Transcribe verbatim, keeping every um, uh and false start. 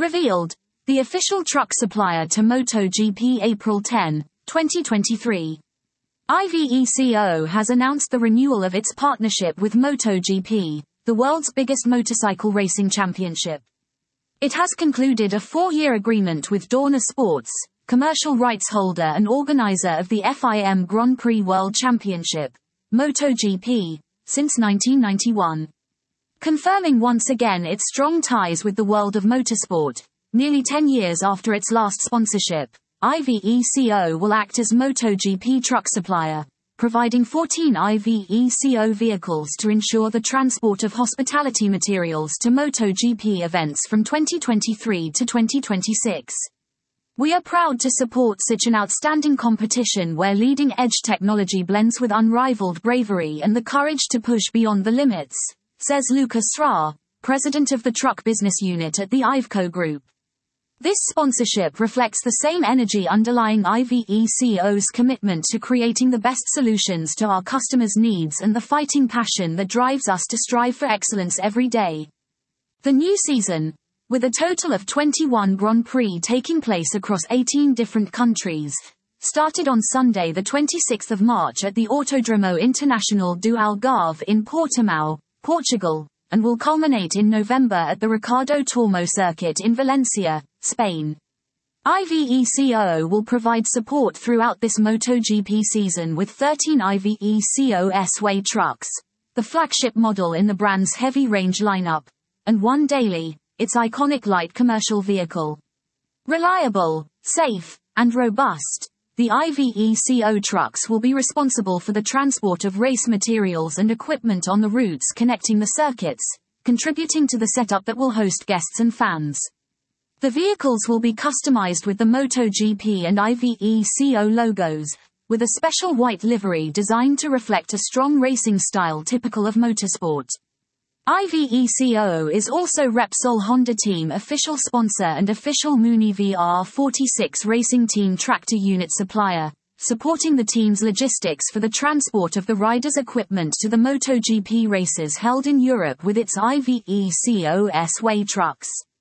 Revealed, the official truck supplier to MotoGP April tenth, twenty twenty-three. IVECO has announced the renewal of its partnership with MotoGP, the world's biggest motorcycle racing championship. It has concluded a four-year agreement with Dorna Sports, commercial rights holder and organizer of the F I M Grand Prix World Championship, MotoGP, since nineteen ninety-one. Confirming once again its strong ties with the world of motorsport, nearly ten years after its last sponsorship, IVECO will act as MotoGP truck supplier, providing fourteen IVECO vehicles to ensure the transport of hospitality materials to MotoGP events from twenty twenty-three to twenty twenty-six. We are proud to support such an outstanding competition where leading-edge technology blends with unrivaled bravery and the courage to push beyond the limits, says Lucas Sra, president of the truck business unit at the Iveco Group. This sponsorship reflects the same energy underlying IVECO's commitment to creating the best solutions to our customers' needs and the fighting passion that drives us to strive for excellence every day. The new season, with a total of twenty-one Grand Prix taking place across eighteen different countries, started on Sunday the twenty-sixth of March at the Autódromo Internacional do Algarve in Portimão, Portugal, and will culminate in November at the Ricardo Tormo circuit in Valencia, Spain. IVECO will provide support throughout this MotoGP season with thirteen IVECO S-Way trucks, the flagship model in the brand's heavy range lineup, and one daily, its iconic light commercial vehicle. Reliable, safe, and robust, the IVECO trucks will be responsible for the transport of race materials and equipment on the routes connecting the circuits, contributing to the setup that will host guests and fans. The vehicles will be customized with the MotoGP and IVECO logos, with a special white livery designed to reflect a strong racing style typical of motorsport. IVECO is also Repsol Honda Team official sponsor and official Muni V R forty-six Racing Team tractor unit supplier, supporting the team's logistics for the transport of the riders' equipment to the MotoGP races held in Europe with its IVECO S-Way trucks.